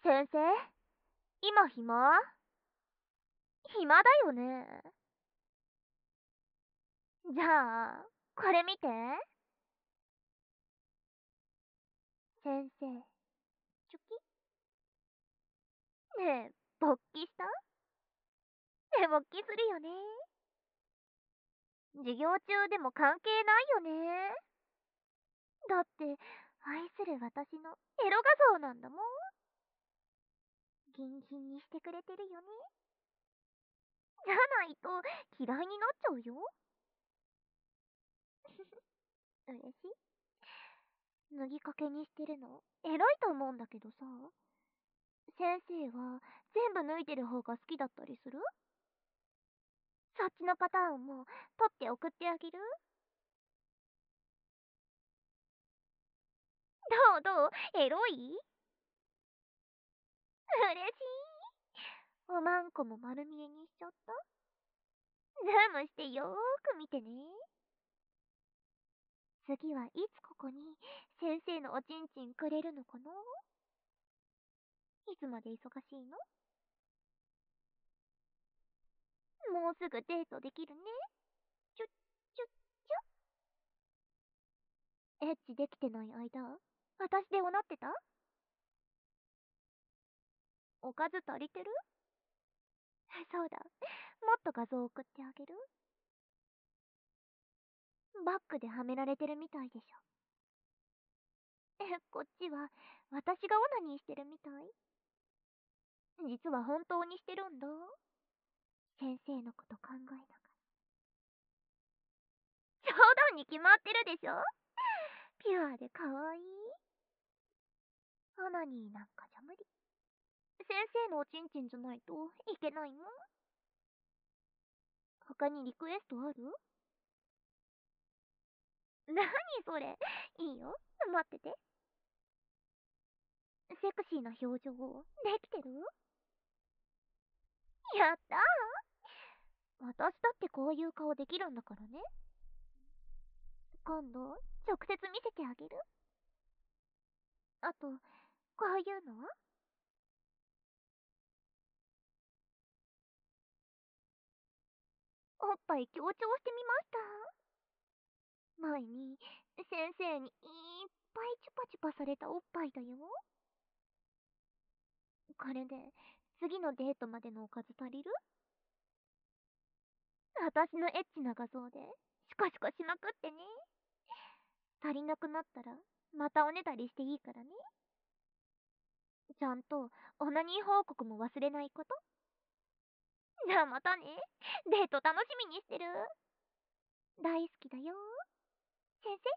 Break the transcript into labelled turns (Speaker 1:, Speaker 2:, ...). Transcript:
Speaker 1: 先生、今暇だよね。じゃあ、これ見て。先生、チョキ。ねえ、勃起した勃起するよね。授業中でも関係ないよね。だって、愛する私のエロ画像なんだもん。ギンギンにしてくれてるよね。じゃないと嫌いになっちゃうよ。嬉しい。脱ぎかけにしてるの偉いと思うんだけどさ、先生は全部脱いでる方が好きだったりする？そっちのパターンも取って送ってあげる？どうエロい？嬉しい。おまんこも丸見えにしちゃった。ズームしてよーく見てね。次はいつここに先生のおちんちんくれるのかな？いつまで忙しいの？もうすぐデートできるね。ちょ、ちょ、エッチできてない間、私でおなってた？おかず足りてる？そうだ。もっと画像送ってあげる？バッグではめられてるみたいでしょ。こっちは私がオナニーしてるみたい。実は本当にしてるんだ。先生のこと考えながら。冗談に決まってるでしょ。ピュアで可愛い。オナニーなんかじゃ無理。先生のおちんちんじゃないといけないもん。他にリクエストある？何それ。いいよ。待ってて。セクシーな表情できてる？やったー。私だってこういう顔できるんだからね。今度直接見せてあげる。あと、こういうのは？おっぱい強調してみました。前に先生にいっぱいチュパチュパされたおっぱいだよ。これで次のデートまでのおかず足りる？私のエッチな画像でシコシコしまくってね。足りなくなったらまたおねだりしていいからね。ちゃんとオナニー報告も忘れないこと。じゃあまたね。デート楽しみにしてる。大好きだよ。先生。